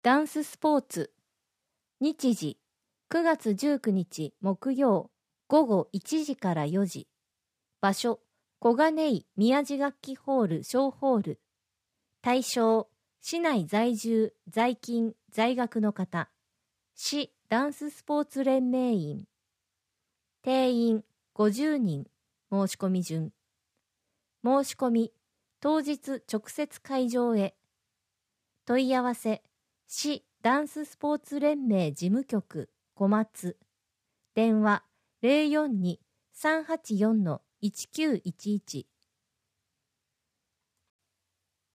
ダンススポーツ。日時、9月19日木曜午後1時から4時。場所、小金井宮地楽器ホール小ホール。対象、市内在住、在勤、在学の方。市ダンススポーツ連盟員。定員50人。申し込み順。申し込み、当日直接会場へ。問い合わせ、市ダンススポーツ連盟事務局小松。電話 042-384-1911